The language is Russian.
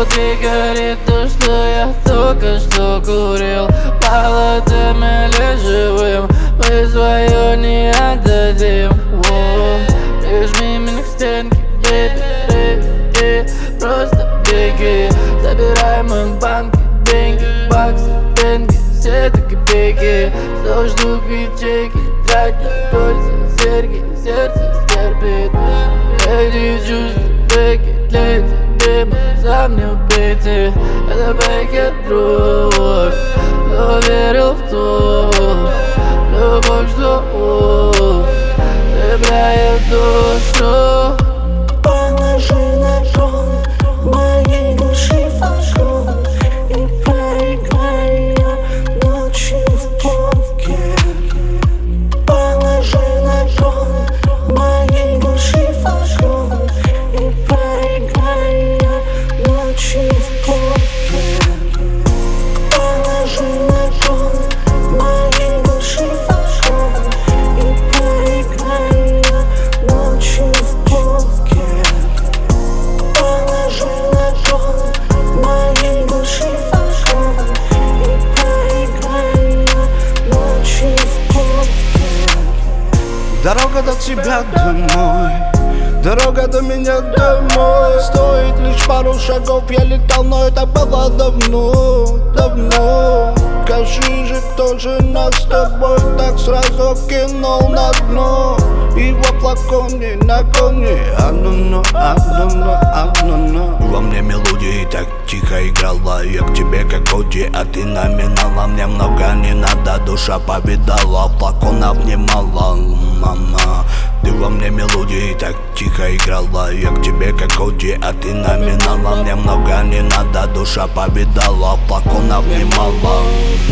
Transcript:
Внутри горит то, что я только что курил. Мало тем или живым мы свое не отдадим. Прижми меня к стенке, беби, просто беги. Забираем в банке деньги, баксы, деньги, все до копейки. 100 штук ячейки, трать на кольца, серьги, сердце стерпит. Эти чувства фейки, для тебя мы сам не убейте. Это пакет друг, кто верил в то, любовь, что цепляет душу. Положи на кон моей души фасон и проиграй ее ночью в покер. Положи на кон моей души фасон и проиграй ее ночью в покер. Положи на кон моей души фасон и проиграй ее ночью в покер. Положи на кон моей души фасон и проиграй ее ночью в покер. Дорога до тебя домой, дорога до меня домой. Стоит лишь пару шагов, я летал, но это было давно, давно. Скажи же, кто же нас с тобой так сразу кинул на дно? И во флаконе на коне, одно, во мне мелодии так тихо играла. Я к тебе как Коди, а ты номинала. Мне много не надо, душа повидала, флаконов немало, мама. Ты во мне мелодии так тихо играла. Я к тебе как Коди, а ты номинала. Мне много не надо, душа повидала, флаконов немало.